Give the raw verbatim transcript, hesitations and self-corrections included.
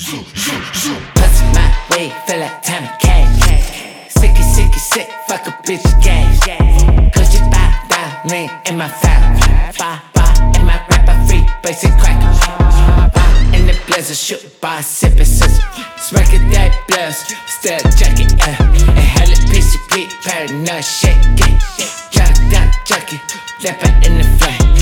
Bustin' my way, feel like time to cash. Sicky, sicky, sick, fuck a bitch gas. Cause you bow down, ring in my foul. Bah, bah, in my rapper free, basic crack. Bah, in the blazer, shoot bar, sippin' scissor. Smackin' that blast, still jacket, uh. And hella P C P, paranoid, shake it. Jack, jack, jacket, left in the flame.